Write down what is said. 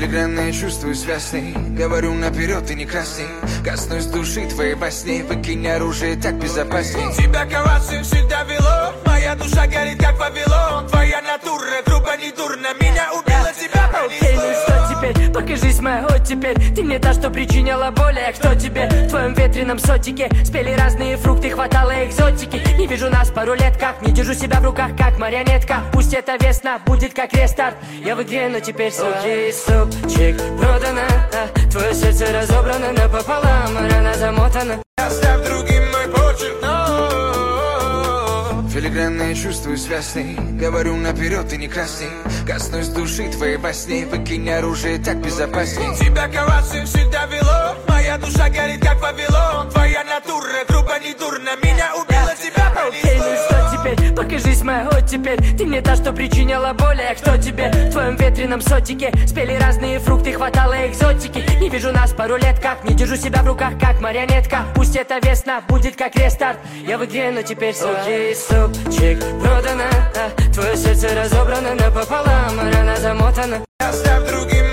Филигранно чувствую связный, говорю наперед и не красный. Коснусь души твоей во сне, выкинь оружие, так безопасней. Тебя коваться всегда вело, моя душа горит как Вавилон. Твоя натура грубо не дурно, меня убила, тебя пронесло. Окей, ну и что теперь? Покажись моя оттепель. Ты мне та, что причиняла боль, а кто тебе? В твоем ветреном сотике спели разные фрукты, хватало экзотики. Не вижу нас пару лет как, не держу себя в руках как марионетка. Пусть эта весна будет как рестарт, я в игре, но теперь окей, супчик продано, твое сердце разобрано напополам, рана замотана. Оставь другим мой почерк, Филигранно чувствую связный, говорю наперед и не красный. Коснусь души твоей во сне, выкинь оружие, так безопасней. Тебя коваться всегда вело, моя душа горит как Вавилон. Твоя натура грубо не дурно, меня убила, тебя Окей, ну и пронесло. что теперь? Покажись моя оттепель. Ты мне та, что причиняла боль, а кто тебе? В твоем ветреном сотике спели разные фрукты, хватало экзотики. Не вижу нас пару лет как, не держу себя в руках как марионетка. Пусть эта весна будет как рестарт, я в игре, но теперь окей, супчик продано, твое сердце разобрано напополам, рана замотана. Оставь другим